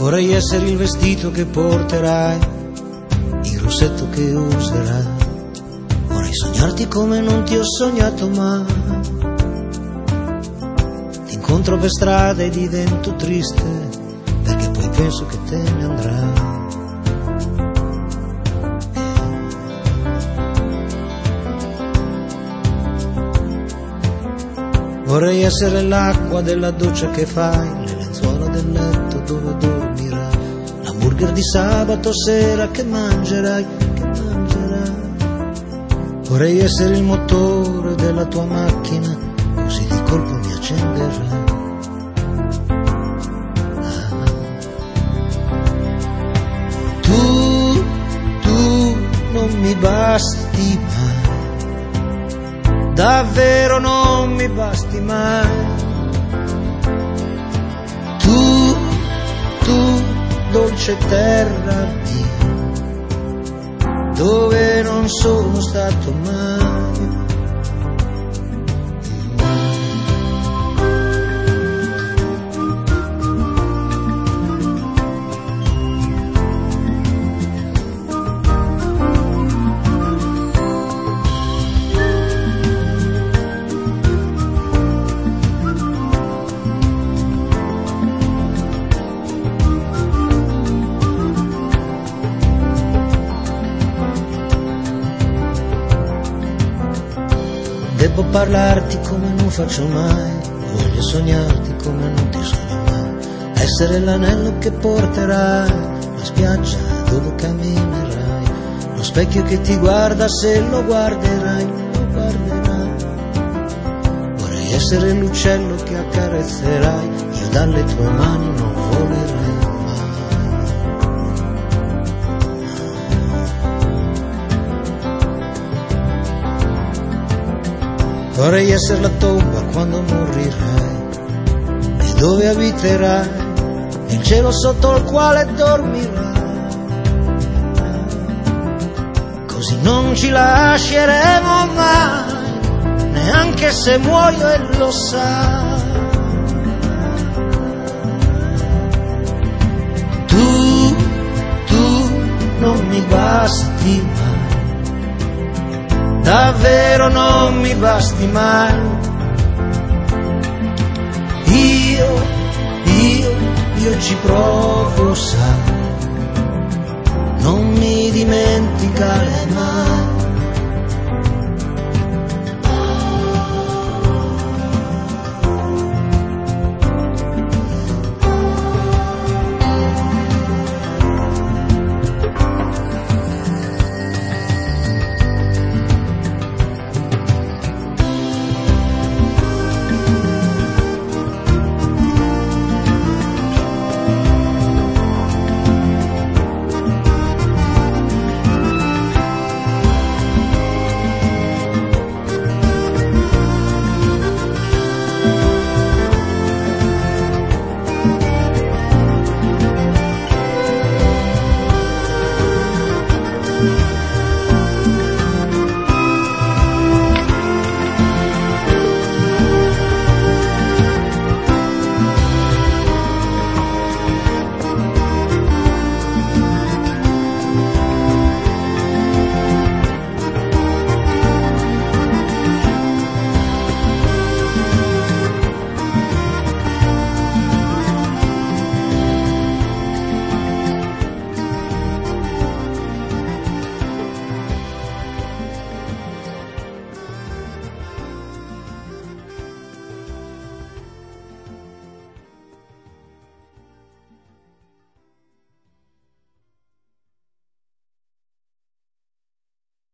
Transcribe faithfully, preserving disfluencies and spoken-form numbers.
Vorrei essere il vestito che porterai, il rossetto che userai. Vorrei sognarti come non ti ho sognato mai. Ti incontro per strada e divento triste, perché poi penso che te ne andrai. Vorrei essere l'acqua della doccia che fai, le lenzuola del letto dove dormirai, l'hamburger di sabato sera che mangerai, che mangerai. Vorrei essere il motore della tua macchina, così di colpo mi accenderai. Ah. Tu, tu non mi basti mai, davvero non mi basti mai. Tu, tu, dolce terra mia, dove non sono stato mai. Devo parlarti come non faccio mai, voglio sognarti come non ti sogno mai, essere l'anello che porterai, la spiaggia dove camminerai, lo specchio che ti guarda se lo guarderai, lo guarderai. Vorrei essere l'uccello che accarezzerai, io dalle tue mani non volerai. Vorrei essere la tomba quando morirai e dove abiterai, il cielo sotto il quale dormirai. Così non ci lasceremo mai, neanche se muoio e lo sai. Tu, tu non mi basti mai, davvero non mi basti mai. Io, io, io ci provo, sai, non mi dimenticare mai.